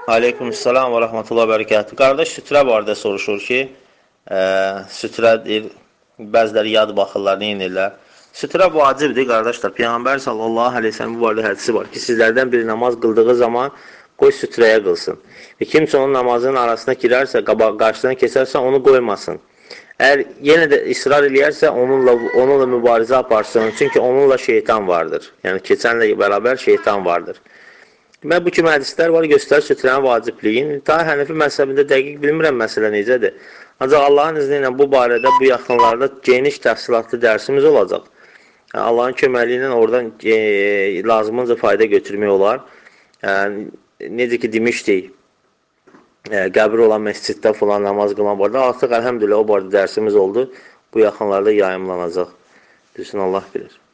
Aleykümselam və rəhmətullah və bərəkətuhu. Qardaş, sütrə barədə soruşur ki, sütrə deyir, bəziləri yad baxırlar, neynirlər? Sütrə vacibdir, qardaşlar. Peyğəmbər sallallahu aleyhi ve sellem bu barədə hədisi var ki, sizlərdən biri namaz qıldığı zaman qoy sütrəyə qılsın. Və kimsə onun namazının arasına girərsə, qarşıdan keçərsə, onu qoymasın. Əgər yenə də israr eləyərsə, onunla mübarizə aparsın. Çünki onunla şeytan vardır. Yəni, keçənlə bərabər şeytan vardır. Mən bu kimi hədislər var, göstərir sütrənin vacibliyin. Ta Hənifi məzhəbində dəqiq bilmirəm məsələ necədir. Ancaq Allahın izni ilə bu barədə bu yaxınlarda geniş təfsilatlı dərsimiz olacaq. Allahın köməliyi ilə oradan lazımınca fayda götürmək olar. Necə ki demişdik, qəbir olan məsciddə falan namaz qılan barədə. Artıq əlhəmdülillah o barədə dərsimiz oldu. Bu yaxınlarda yayımlanacaq. Bilsin Allah bilir.